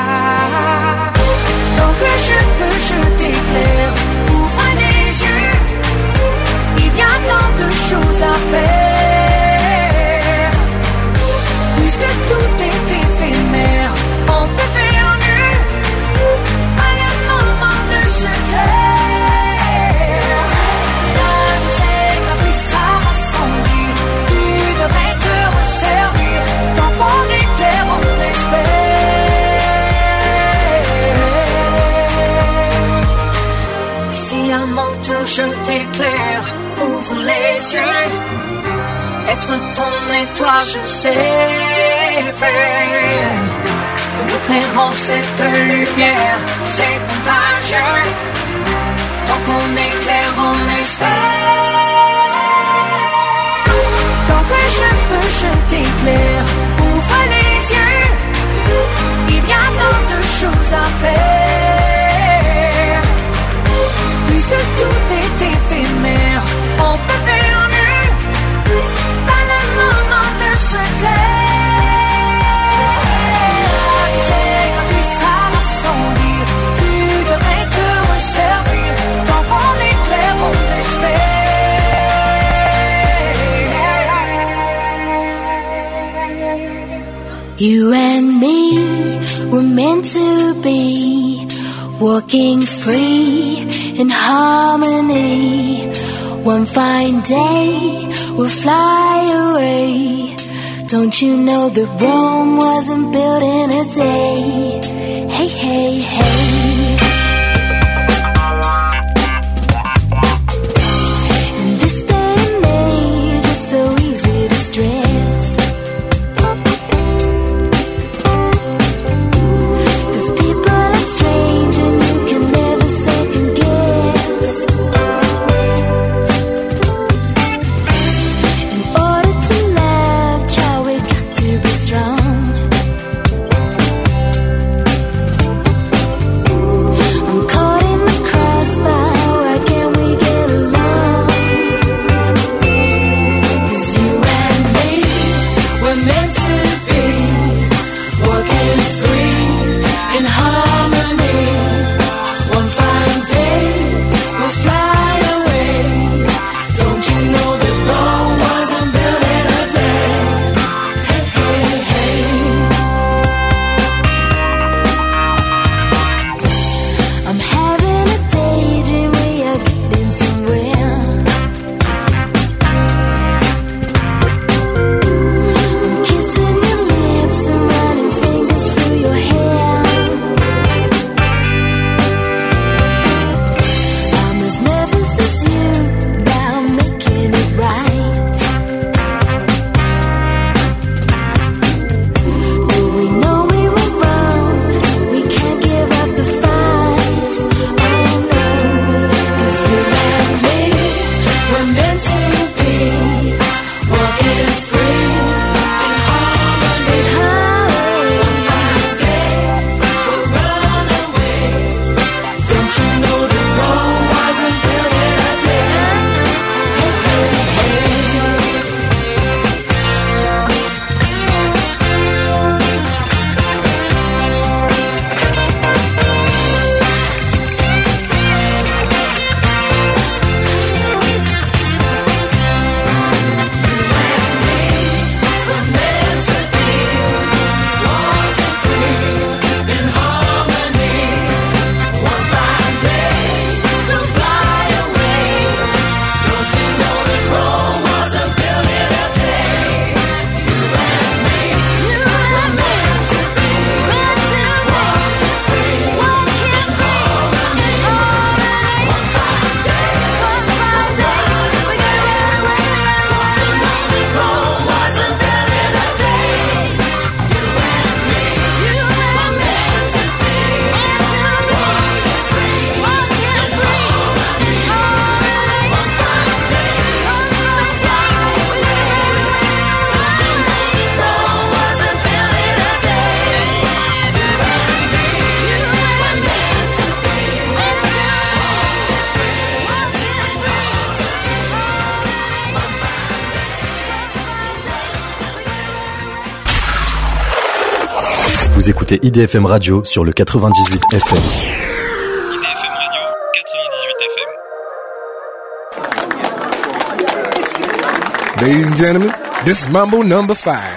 Tant que je peux, je t'éclaire, ouvre les yeux, il y a tant de choses à faire. Puisque tout est éphémère, on peut faire mieux, pas le moment de se taire. La vie c'est gratuit, ça va sans dire, tu devrais te resservir, tant qu'on est clair, on espère. Si à mon tour je t'éclaire, ouvre les yeux, être ton étoile je sais faire. Nous créerons cette lumière, c'est contagieux, tant qu'on est clair on espère. Tant que je peux je t'éclaire, ouvre les yeux, You and me were meant to be, walking free in harmony. One fine day we'll fly away. Don't you know that Rome wasn't built in a day? Hey, hey, hey. In this day and age, it's so easy to stress. Cause people act strange and you can never second guess. In order to love, child, we got to be strong. I'm caught in the crossfire, why can't we get along? Cause you and me, we're meant to be, walking free in harmony. One fine day, we'll fly away. Don't you know that Rome wasn't built in a day? Hey, hey, hey. I'm having a daydream, we are getting somewhere. I'm kissing your lips and running fingers through your hair. I'm as nervous as you about making it right. But we know we were wrong, we can't give up the fight. Oh no, cause you and me, we're meant to be, walking free in harmony. We'll run away. Don't you know that Rome wasn't built in a day? Hey, hey, hey. We're meant to be, walking free in harmony. One fine day, we'll fly away. Don't you know that Rome wasn't built in a day? You and me, we're meant to be, walking free in harmony. One fine day, we'll fly away. Don't you know that Rome wasn't built in a day? You and me, we're meant to be, walking free in harmony. One fine day, we'll fly away. Don't you know that Rome wasn't built in a day? You and me, we're meant to be, Vous écoutez I D F M Radio sur le quatre-vingt-dix-huit F M. I D F M Radio, quatre-vingt-dix-huit F M. Ladies and gentlemen, this is Mambo number five.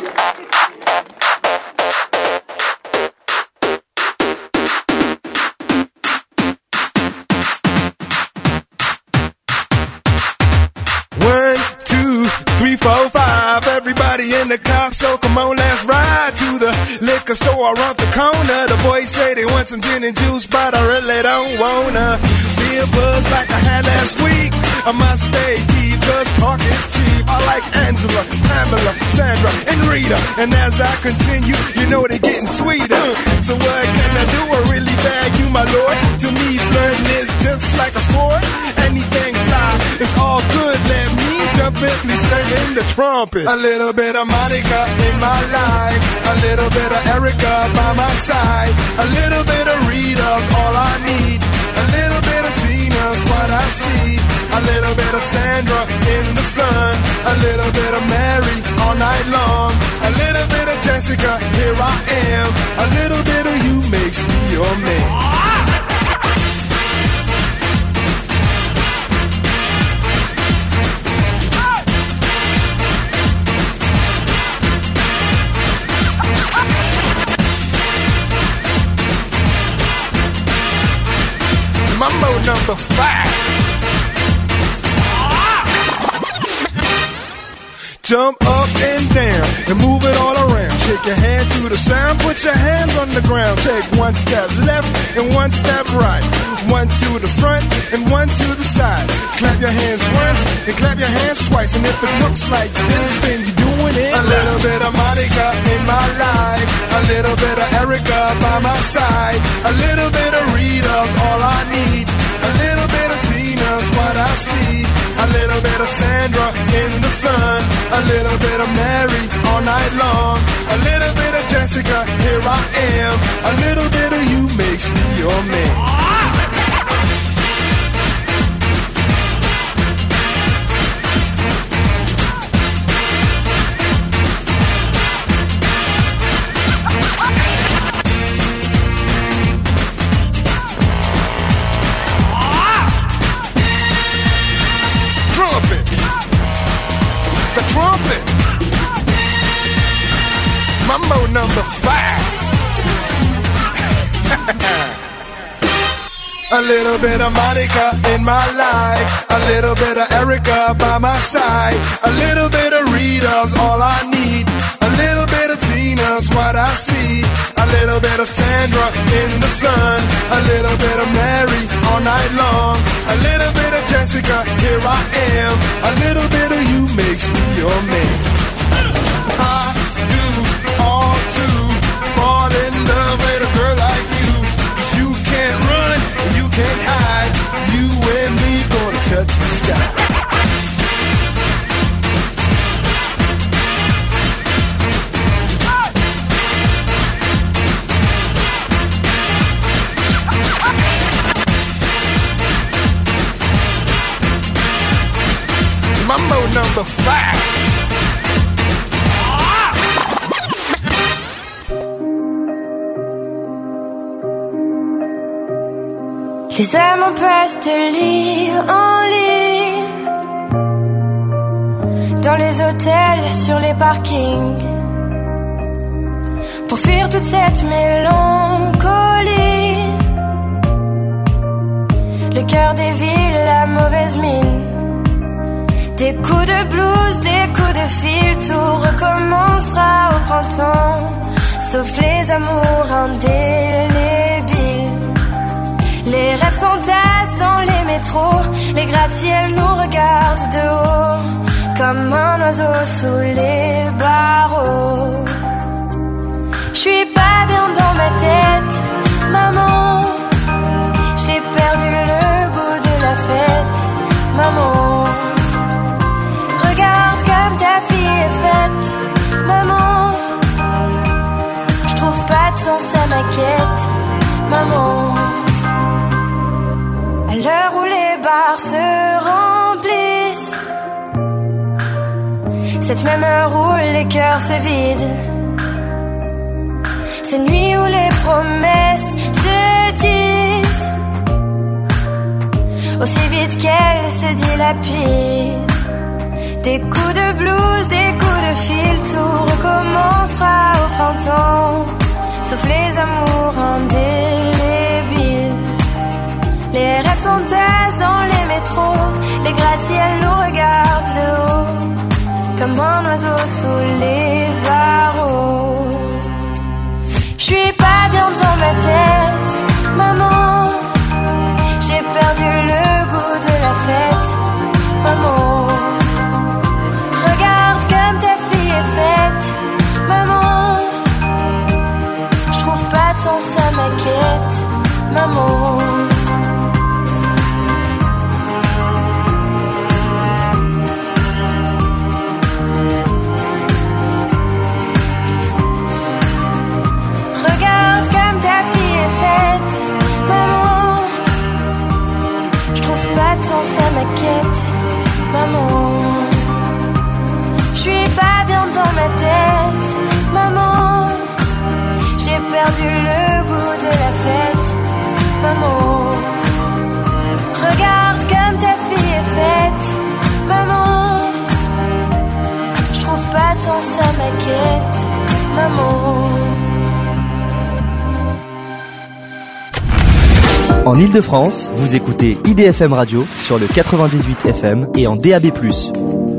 One, two, three, four, five. Everybody in the car, so come on, let's ride to the liquor store around the corner. The boys say they want some gin and juice, but I really don't wanna be a buzz like I had last week. I must stay deep, cause talk is cheap. I like Angela, Pamela, Sandra, and Rita. And as I continue, you know they're getting sweeter. So what can I do? I really bag you, my lord. To me, flirting is just like a sport. Anything fly, it's all good. Let me jump in, please sing in the trumpet. A little bit of Monica in my life, a little bit of Erica by my side, a little bit of Rita's all I need, a little bit of Tina's what I see, a little bit of Sandra in the sun, a little bit of Mary all night long, a little bit of Jessica, here I am, a little bit of you makes me your man. number five. Jump up and down and move it all around. Shake your hand to the sound, put your hands on the ground. Take one step left and one step right. One to the front and one to the side. Clap your hands once and clap your hands twice. And if it looks like this, then you're doing it. A little bit of Monica in my life. A little bit of Erica by my side. A little bit of Rita's all I need. A little bit of Tina's what I see. A little bit of Sandra in the sun. A little bit of Mary all night long. A little bit of Jessica, here I am. A little bit of you makes me your man. Trumpet, Mambo number five. A little bit of Monica in my life. A little bit of Erica by my side. A little bit of Rita's all I need. A little bit of Tina's what I see. A little bit of Sandra in the sun. A little bit of Mary all night long. A little bit of Jessica, here I am. A little bit of you makes me your man. I do all to fall in love with a girl like you. 'Cause you can't run, you can't hide. You and me gonna touch the sky. Mambo number five. Les âmes passent de lit en lit, dans les hôtels, sur les parkings, pour fuir toute cette mélancolie. Le cœur des villes, la mauvaise mine. Des coups de blues, des coups de fil, tout recommencera au printemps, sauf les amours indélébiles. Les rêves s'entassent dans les métros, les gratte-ciels nous regardent de haut, comme un oiseau sous les barreaux. J'suis pas bien dans ma tête, maman, j'ai perdu le goût de la fête, maman. Regarde comme ta fille est faite, maman. J'trouve pas de sens à ma quête, maman. À l'heure où les bars se remplissent, cette même heure où les cœurs se vident, ces nuits où les promesses se disent, aussi vite qu'elles se dilapident. Des coups de blues, des coups de fil, tout recommencera au printemps, sauf les amours indélébiles. Les rêves s'entassent dans les métros, les gratte-ciels nous regardent de haut, comme un oiseau sous les barreaux. J'suis pas bien dans ma tête, maman, j'ai perdu le goût de la fête, maman. Regarde comme ta fille est faite, maman. J'trouve pas de sens à ma quête, maman. Regarde comme ta fille est faite, maman. J'trouve pas de sens à ma quête, maman. J'suis pas bien dans ma tête, maman. J'ai perdu le goût de la fête, maman. Regarde comme ta fille est faite, maman. J'trouve pas de sens à ma quête, maman. En Ile-de-France, vous écoutez I D F M Radio sur le quatre-vingt-dix-huit F M et en D A B plus.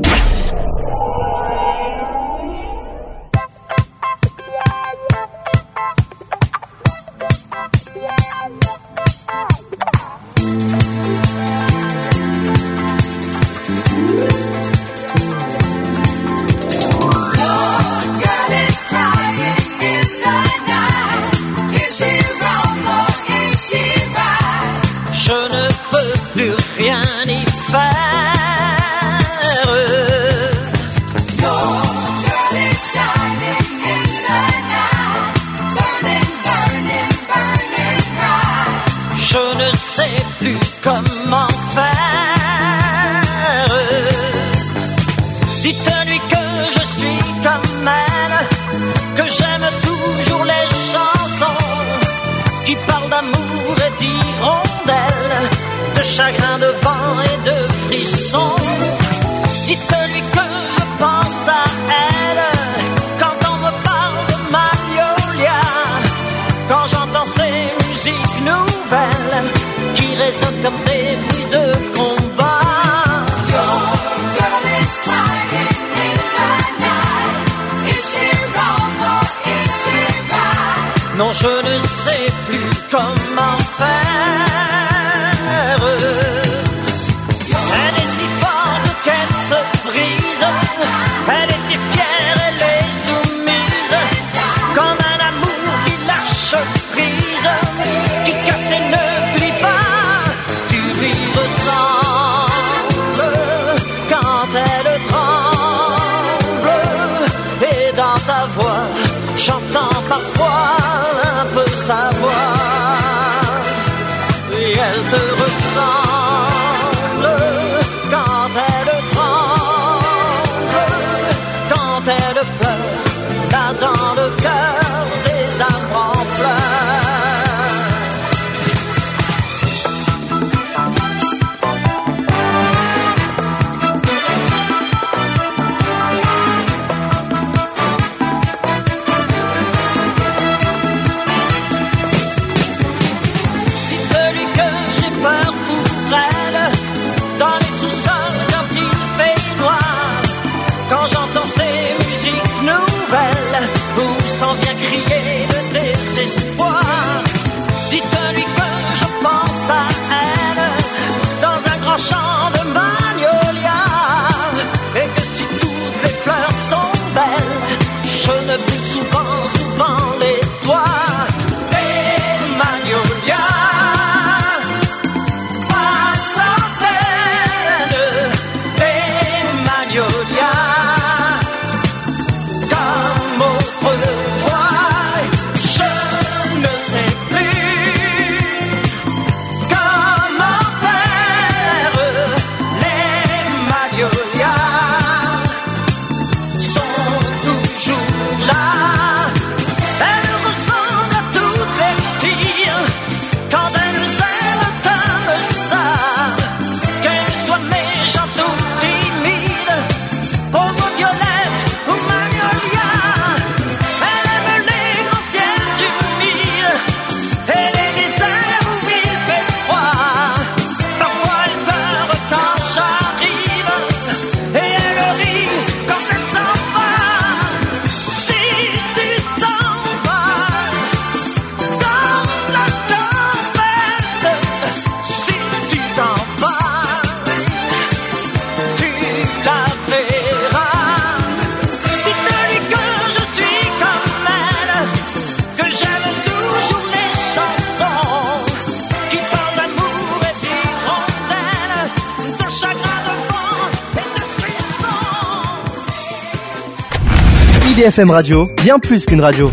I D F M Radio, bien plus qu'une radio.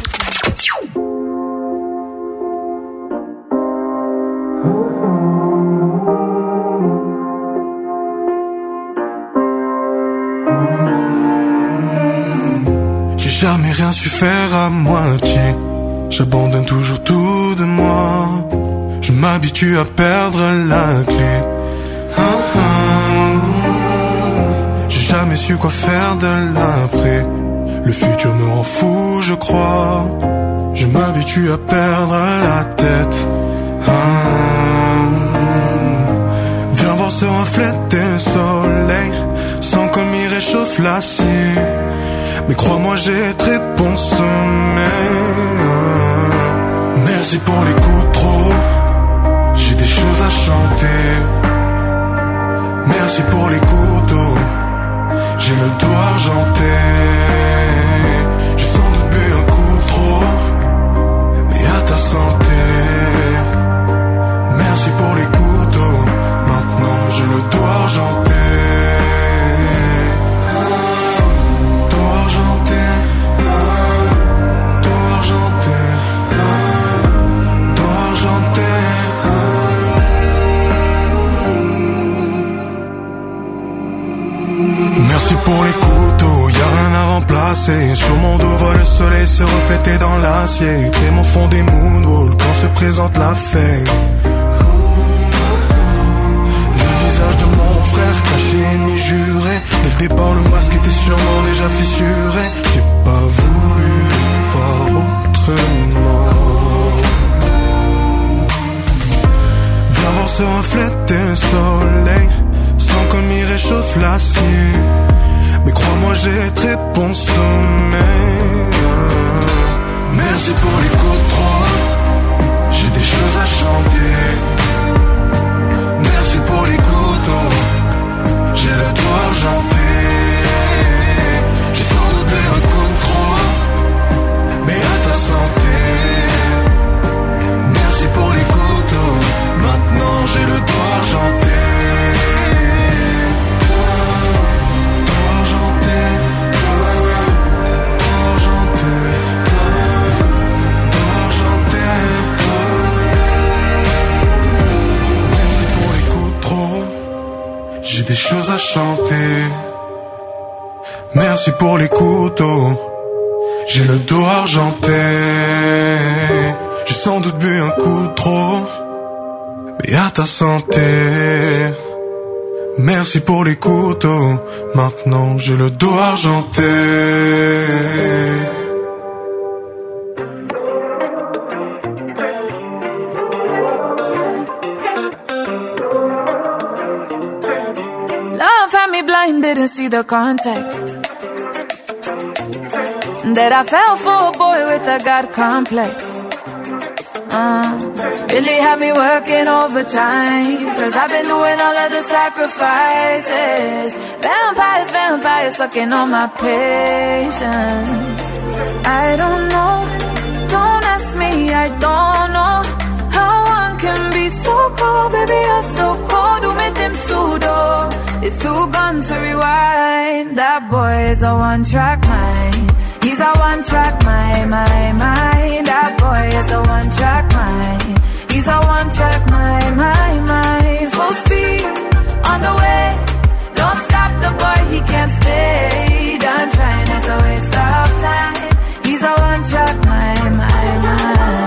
J'ai jamais rien su faire à moitié. J'abandonne toujours tout de moi. Je m'habitue à perdre la clé. Ah, ah. J'ai jamais su quoi faire de l'après. Le futur me rend fou, je crois. Je m'habitue à perdre la tête. Ah. reflet des soleils, sans comme il réchauffe l'acier. Mais crois-moi, j'ai très bon sommeil. Merci pour les coups de trop, j'ai des choses à chanter. Merci pour les couteaux, j'ai le dos argenté. J'ai sans doute bu un coup de trop, mais à ta santé. Merci pour les couteaux, maintenant j'ai le dos argenté. Dos argenté, dos argenté, dos argenté. Merci pour les couteaux, y'a rien à remplacer. Sur mon dos voit le soleil se refléter dans l'acier. Les mots font des moonwalks quand se présente la fête. Le visage de mon frère caché, ennemi juré. Dès le départ le masque était sûrement déjà fissuré. J'ai pas voulu voir autrement. Viens voir ce reflet des soleils, sans comme il réchauffe l'acier. Mais crois-moi, j'ai très bon sommeil. Merci pour les coups de trop, j'ai des choses à chanter. Merci pour les couteaux, j'ai le doigt argenté. J'ai sans doute bu un coup de trop, mais à ta santé. Merci pour les couteaux, maintenant j'ai le doigt argenté. J'ai des choses à chanter. Merci pour les couteaux, j'ai le dos argenté. J'ai sans doute bu un coup de trop, mais à ta santé. Merci pour les couteaux, maintenant j'ai le dos argenté. Blind, didn't see the context. That I fell for a boy with a God complex. Uh, really had me working overtime, cause I've been doing all of the sacrifices. Vampires, vampires sucking on my patience. I don't know, don't ask me, I don't know how one can be so cold, baby, you're so cold, who made them pseudo. It's too gone to rewind. That boy is a one-track mind. He's a one-track mind, my mind. That boy is a one-track mind. He's a one-track mind, my mind. Full speed on the way. Don't stop the boy, he can't stay. Done trying, it's a waste of time. He's a one-track mind, my mind.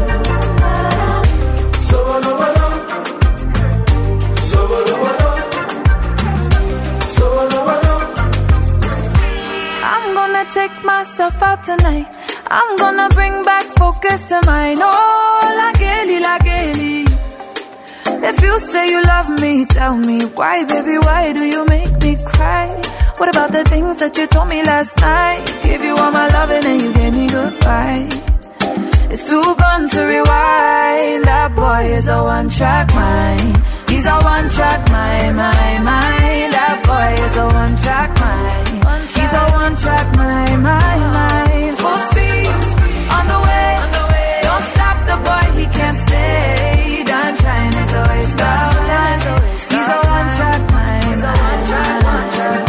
Take myself out tonight. I'm gonna bring back focus to mine. Oh, la Gaily, la Gaily. If you say you love me, tell me why, baby, why do you make me cry? What about the things that you told me last night? Gave you all my loving and you gave me goodbye. It's too gone to rewind. That boy is a one-track mind. He's a one-track mind, my mind. That boy is a one-track mind. He's a one-track mind, my mind. Full speed on the way. Don't stop the boy, he can't stay. Done trying, it's a waste of time. He's a one-track mind, my mind.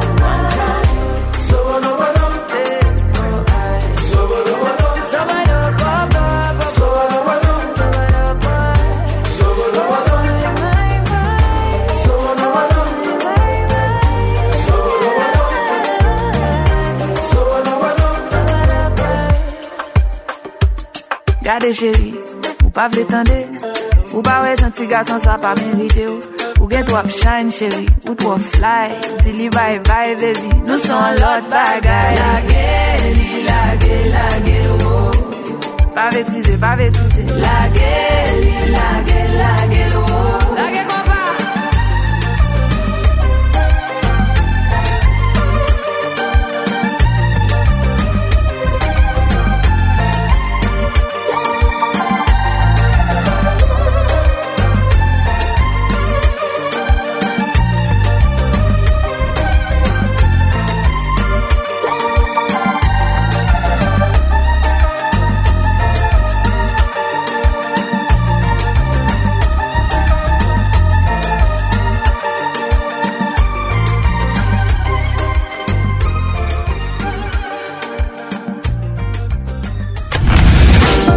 Gade chéri, ou pas vle tande, ou pas ouais gentil garçon ça pas mérité ou. Ou get trop shine chéri, ou trop fly, dili bye bye baby, nous sommes l'autre bagaille. La gueule, la gueule, la gueule, oh. Pas bêtiser, pas bêtiser. La gueule, la gueule, la gueule, oh. La gueule quoi pas.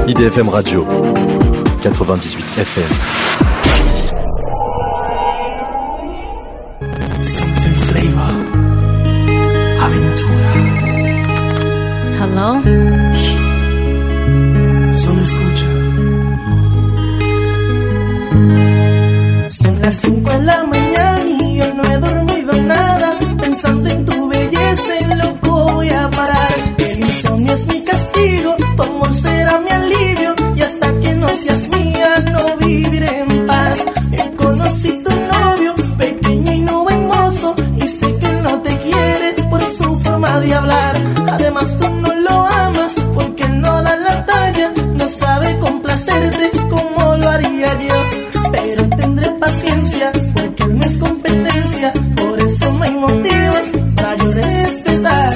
I D F M Radio quatre-vingt-dix-huit F M. Something flavor. Aventura. Hello? Solo escucha. Son las cinco de la mañana y yo no he dormido nada. Pensando en tu belleza, en loco voy a parar. El insomnio es mi castigo, tu amor será mi alivio. Y hasta que no seas mía, no viviré en paz. Yo conocí tu novio, pequeño y no buen mozo. Y sé que él no te quiere por su forma de hablar. Además tú no lo amas porque él no da la talla. No sabe complacerte como lo haría yo. Pero tendré paciencia porque él no es competencia. Por eso no hay motivos para yo respetar.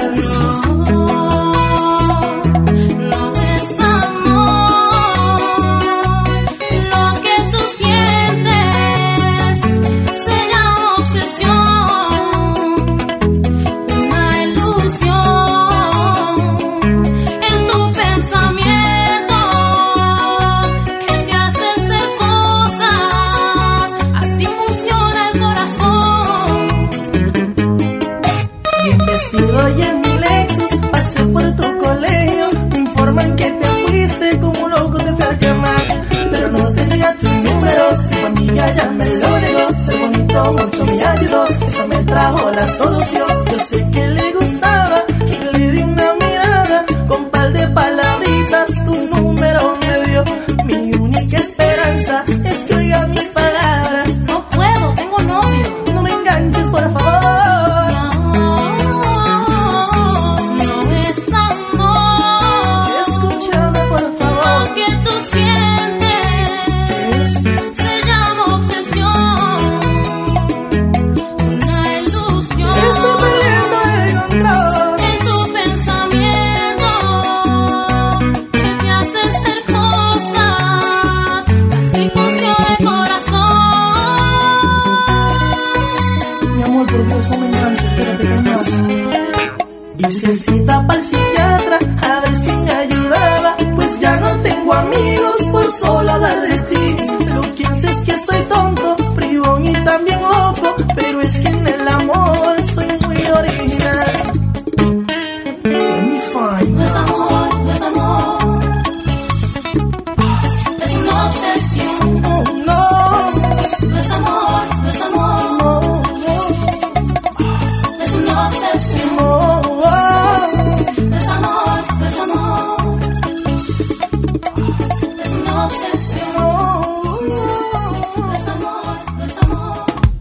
Y en mi Lexus pasé por tu colegio. Me informan que te fuiste como un loco te fui a llamar. Pero no tenía tu número, tu amiga ya me lo negó. Ser bonito mucho me ayudó, eso me trajo la solución. Yo sé que le gustaba y le di una mirada. Con par de palabritas tu número me dio. Mi única esperanza es que oiga mis palabras. No puedo, tengo novio. No me enganches por favor. Necesita para el psiquiatra, a ver si me ayudaba. Pues ya no tengo amigos por solo hablar de ti. Lo que piensas es que soy tonto, bribón y también loco. Pero es que en el amor soy muy original. Let me find. No es amor, no es amor. Es una obsesión. Oh, no. No es amor, no es amor. Oh, no. Es una obsesión. Oh, no es amor, no es amor. Es una obsesión. No es amor, no es amor.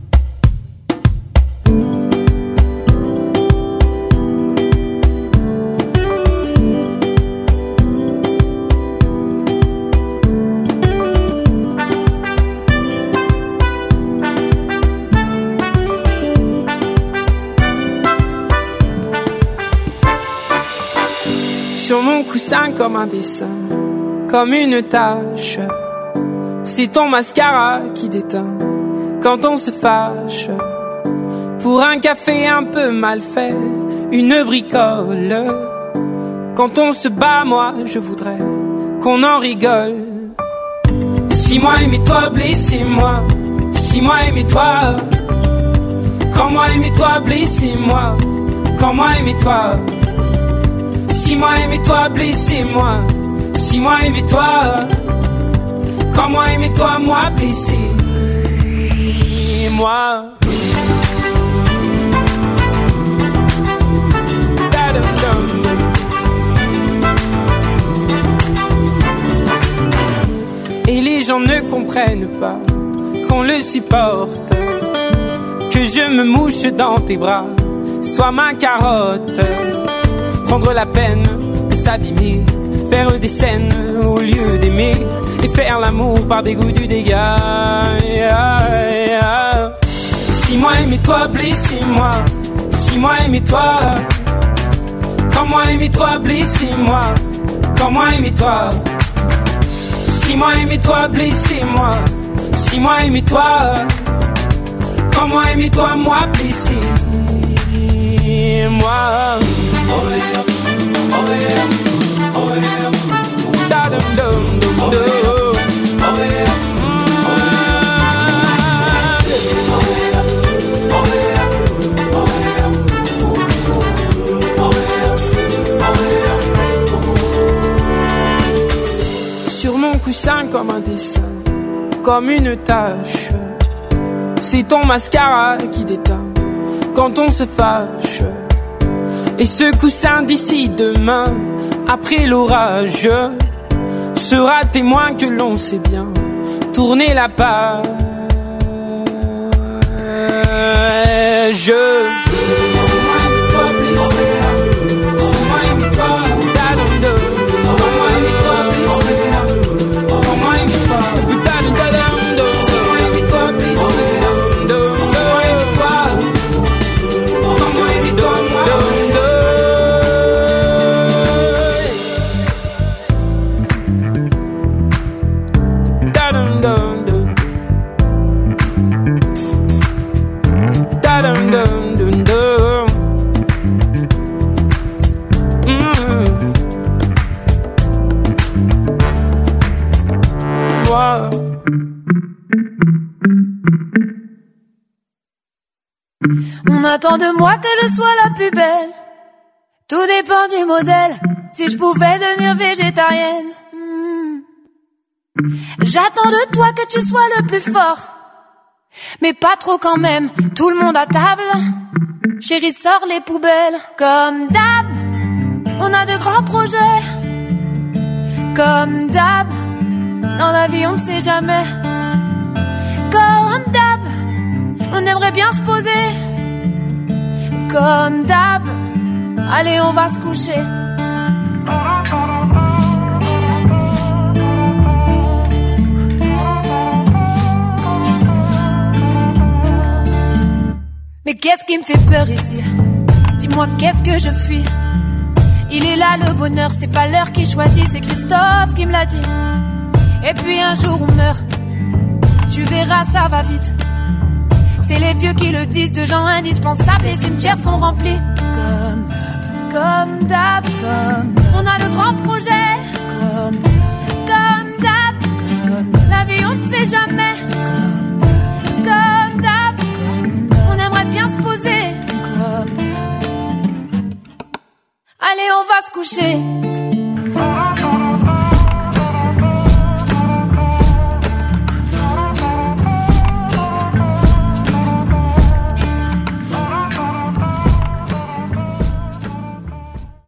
Sur mon coussin comme un dessin, comme une tache. C'est ton mascara qui déteint quand on se fâche. Pour un café un peu mal fait, une bricole. Quand on se bat, moi je voudrais qu'on en rigole. Si moi aimais toi, blessez-moi. Si moi aimais toi. Quand moi aimais toi, blessez-moi. Quand moi aimais toi. Si moi aimais toi, blessez-moi. Si moi aimais toi. Quand moi aimais toi, moi blessé. Moi. Et les gens ne comprennent pas qu'on le supporte. Que je me mouche dans tes bras, sois ma carotte. Prendre la peine de s'abîmer, faire des scènes au lieu d'aimer, et faire l'amour par dégoût du dégât. Yeah, yeah. Si moi aimais toi, blessez-moi. Si moi aimais toi. Quand moi aimais toi, blessez-moi. Quand moi aimais toi. Si moi aimais toi, blessez-moi. Si moi aimais toi. Quand moi aimais toi, moi blessé. Moi. Oh, yeah. Oh, yeah. Oh, yeah. Da-dum-dum. coussin comme un dessin, comme une tache. C'est ton mascara qui déteint quand on se fâche. Et ce coussin d'ici demain, après l'orage, sera témoin que l'on sait bien tourner la page. On attend de moi que je sois la plus belle. Tout dépend du modèle. Si je pouvais devenir végétarienne. hmm. J'attends de toi que tu sois le plus fort. Mais pas trop quand même. Tout le monde à table. Chérie, sors les poubelles. Comme d'hab, on a de grands projets. Comme d'hab, dans la vie on ne sait jamais. Comme d'hab, on aimerait bien se poser. Comme d'hab, allez on va se coucher. Mais qu'est-ce qui me fait peur ici? Dis-moi qu'est-ce que je fuis? Il est là le bonheur, c'est pas l'heure qui choisit, c'est Christophe qui me l'a dit. Et puis un jour on meurt, tu verras ça va vite. C'est les vieux qui le disent, de gens indispensables, les cimetières sont remplis. Comme, comme d'hab, comme, on a de grands projets. Comme, comme d'hab, comme, la vie on ne sait jamais. Comme, comme d'hab, comme, on aimerait bien se poser. Comme, allez on va se coucher.